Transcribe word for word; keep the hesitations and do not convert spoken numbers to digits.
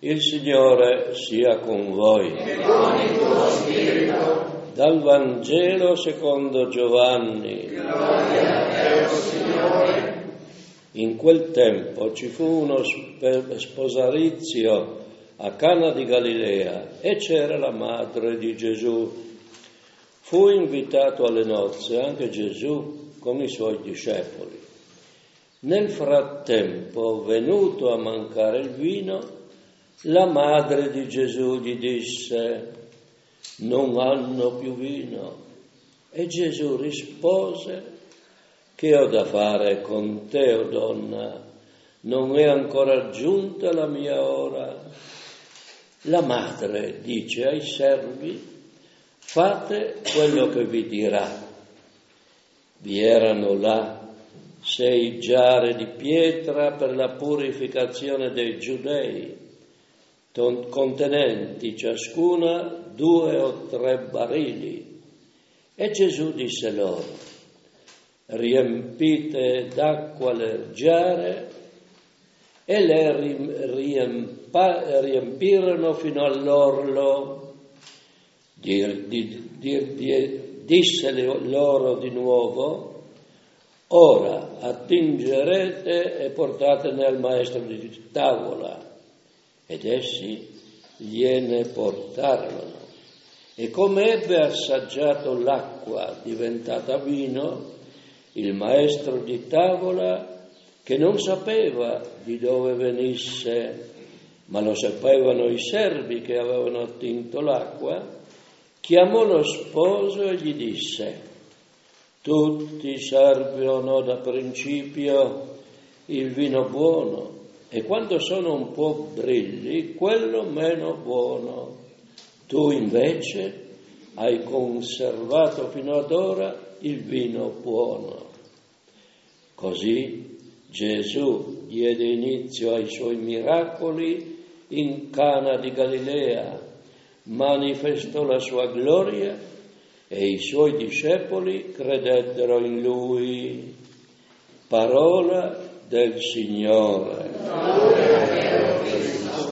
Il Signore sia con voi. E con il tuo spirito. Dal Vangelo secondo Giovanni. Gloria a te, Signore. In quel tempo ci fu uno sposalizio a Cana di Galilea e c'era la madre di Gesù. Fu invitato alle nozze anche Gesù con i suoi discepoli. Nel frattempo, venuto a mancare il vino, la madre di Gesù gli disse: non hanno più vino. E Gesù rispose: che ho da fare con te, o donna? Non è ancora giunta la mia ora. La madre dice ai servi: fate quello che vi dirà. Vi erano là sei giare di pietra per la purificazione dei giudei, contenenti ciascuna due o tre barili. E Gesù disse loro: riempite d'acqua le giare, e le riempa, riempirono fino all'orlo. Dir, dir, dir, dir, disse loro di nuovo: ora attingerete e portatene al maestro di tavola. Ed essi gliene portarono. E come ebbe assaggiato l'acqua diventata vino, il maestro di tavola, che non sapeva di dove venisse, ma lo sapevano i servi che avevano attinto l'acqua, chiamò lo sposo e gli disse: tutti servono da principio il vino buono, e quando sono un po' brilli, quello meno buono. Tu invece hai conservato fino ad ora il vino buono. Così Gesù diede inizio ai suoi miracoli in Cana di Galilea, manifestò la sua gloria e i suoi discepoli credettero in lui. Parola del Signore.